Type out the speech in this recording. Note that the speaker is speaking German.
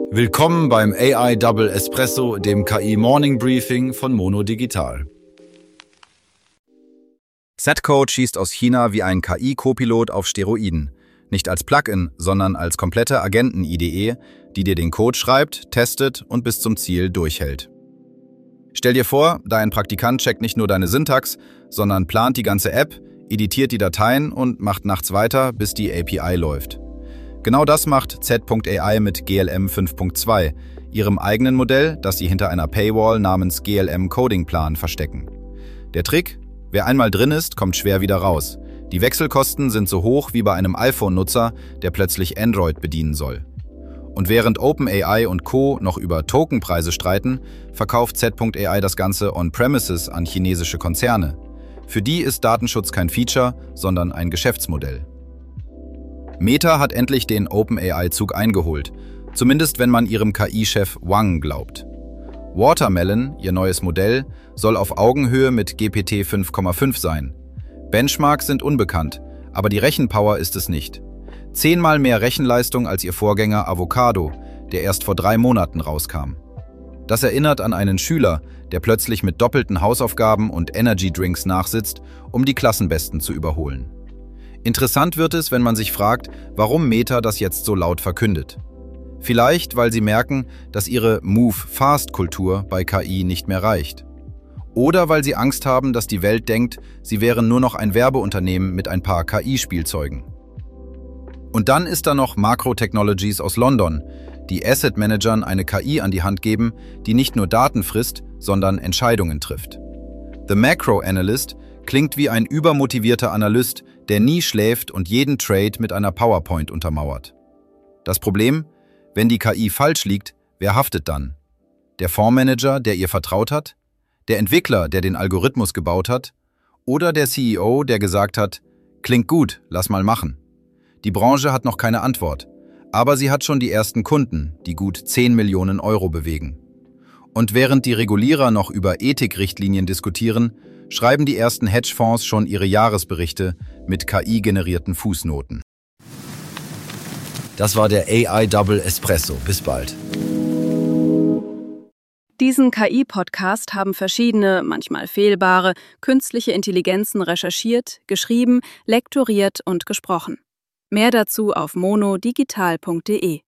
Willkommen beim AI Double Espresso, dem KI Morning Briefing von Mono Digital. Z-Code schießt aus China wie ein KI-Copilot auf Steroiden. Nicht als Plugin, sondern als komplette Agenten-IDE, die dir den Code schreibt, testet und bis zum Ziel durchhält. Stell dir vor, dein Praktikant checkt nicht nur deine Syntax, sondern plant die ganze App, editiert die Dateien und macht nachts weiter, bis die API läuft. Genau das macht Z.AI mit GLM 5.2, ihrem eigenen Modell, das sie hinter einer Paywall namens GLM Coding Plan verstecken. Der Trick? Wer einmal drin ist, kommt schwer wieder raus. Die Wechselkosten sind so hoch wie bei einem iPhone-Nutzer, der plötzlich Android bedienen soll. Und während OpenAI und Co. noch über Tokenpreise streiten, verkauft Z.AI das Ganze on-premises an chinesische Konzerne. Für die ist Datenschutz kein Feature, sondern ein Geschäftsmodell. Meta hat endlich den OpenAI-Zug eingeholt, zumindest wenn man ihrem KI-Chef Wang glaubt. Watermelon, ihr neues Modell, soll auf Augenhöhe mit GPT 5,5 sein. Benchmarks sind unbekannt, aber die Rechenpower ist es nicht. 10-mal mehr Rechenleistung als ihr Vorgänger Avocado, der erst vor 3 Monaten rauskam. Das erinnert an einen Schüler, der plötzlich mit doppelten Hausaufgaben und Energy-Drinks nachsitzt, um die Klassenbesten zu überholen. Interessant wird es, wenn man sich fragt, warum Meta das jetzt so laut verkündet. Vielleicht, weil sie merken, dass ihre Move-Fast-Kultur bei KI nicht mehr reicht. Oder weil sie Angst haben, dass die Welt denkt, sie wären nur noch ein Werbeunternehmen mit ein paar KI-Spielzeugen. Und dann ist da noch Macro Technologies aus London, die Asset-Managern eine KI an die Hand geben, die nicht nur Daten frisst, sondern Entscheidungen trifft. The Macro Analyst klingt wie ein übermotivierter Analyst, der nie schläft und jeden Trade mit einer PowerPoint untermauert. Das Problem? Wenn die KI falsch liegt, wer haftet dann? Der Fondsmanager, der ihr vertraut hat? Der Entwickler, der den Algorithmus gebaut hat? Oder der CEO, der gesagt hat, klingt gut, lass mal machen? Die Branche hat noch keine Antwort, aber sie hat schon die ersten Kunden, die gut 10 Millionen Euro bewegen. Und während die Regulierer noch über Ethikrichtlinien diskutieren, schreiben die ersten Hedgefonds schon ihre Jahresberichte mit KI-generierten Fußnoten. Das war der AI Double Espresso. Bis bald. Diesen KI-Podcast haben verschiedene, manchmal fehlbare, künstliche Intelligenzen recherchiert, geschrieben, lektoriert und gesprochen. Mehr dazu auf monodigital.de.